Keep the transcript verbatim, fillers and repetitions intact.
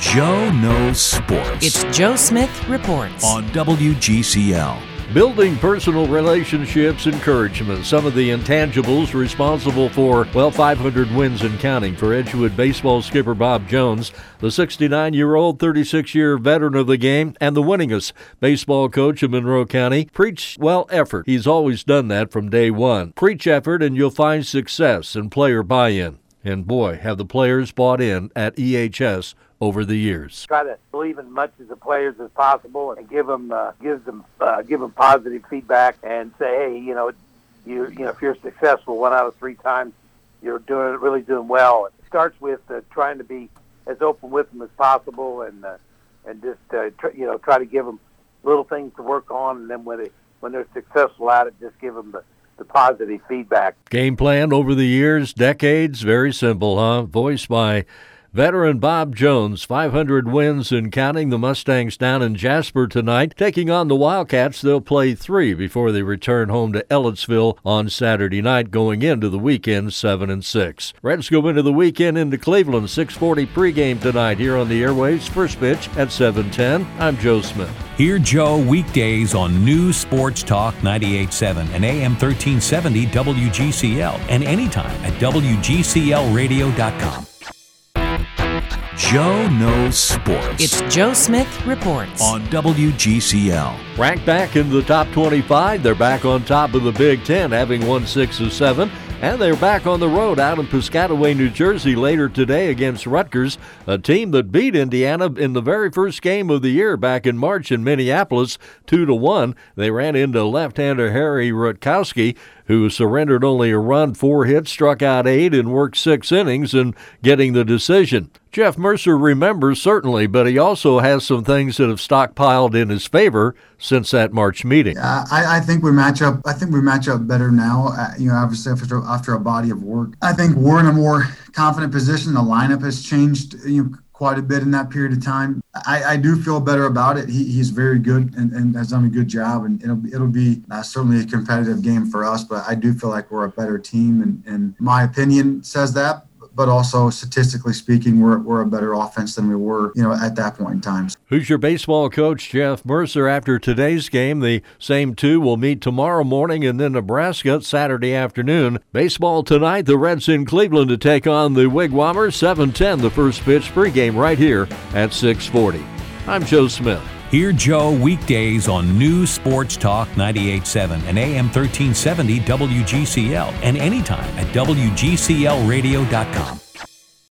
Joe Knows Sports. It's Joe Smith Reports on W G C L. Building personal relationships, encouragement, some of the intangibles responsible for, well, five hundred wins and counting for Edgewood baseball skipper Bob Jones, the sixty-nine-year-old, thirty-six-year veteran of the game, and the winningest baseball coach of Monroe County. Preach, well, effort. He's always done that from day one. Preach effort and you'll find success and player buy-in. And boy, have the players bought in at E H S over the years. Try to believe in as much as the players as possible and give them, uh, give them, uh, give them positive feedback and say, hey, you know, you, you know, if you're successful one out of three times, you're doing really doing well. It starts with uh, trying to be as open with them as possible and uh, and just uh, tr- you know try to give them little things to work on, and then when they when they're successful at it, just give them the. the positive feedback. Game plan over the years, decades, very simple, huh? Voiced by veteran Bob Jones. five hundred wins and counting. The Mustangs down in Jasper tonight, taking on the Wildcats. They'll play three before they return home to Ellettsville on Saturday night, going into the weekend seven and six. Reds go into the weekend into Cleveland. six forty pregame tonight here on the airwaves. First pitch at seven ten. I'm Joe Smith. Hear Joe weekdays on News Sports Talk ninety-eight point seven and A M thirteen seventy W G C L, and anytime at W G C L radio dot com. Joe Knows Sports. It's Joe Smith Reports on W G C L. Ranked back in the top twenty-five, they're back on top of the Big Ten, having won six of seven. And they're back on the road out in Piscataway, New Jersey later today against Rutgers, a team that beat Indiana in the very first game of the year back in March in Minneapolis, two to one. They ran into left-hander Harry Rutkowski, who surrendered only a run, four hits, struck out eight, and worked six innings in getting the decision. Jeff Mercer remembers, certainly, but he also has some things that have stockpiled in his favor since that March meeting. Uh, I, I think we match up. I think we match up better now. Uh, you know, obviously after after a body of work, I think we're in a more confident position. The lineup has changed, you know, quite a bit in that period of time. I, I do feel better about it. He, he's very good and, and has done a good job, and it'll it'll be uh, certainly a competitive game for us. But I do feel like we're a better team, and, and my opinion says that. But also, statistically speaking, we're we're a better offense than we were, you know, at that point in time. Who's your baseball coach, Jeff Mercer, after today's game? The same two will meet tomorrow morning, and then Nebraska Saturday afternoon. Baseball tonight, the Reds in Cleveland to take on the Wigwammers. seven ten, the first pitch pregame right here at six forty. I'm Joe Smith. Hear Joe weekdays on News Sports Talk ninety-eight point seven and A M thirteen seventy W G C L, and anytime at W G C L radio dot com.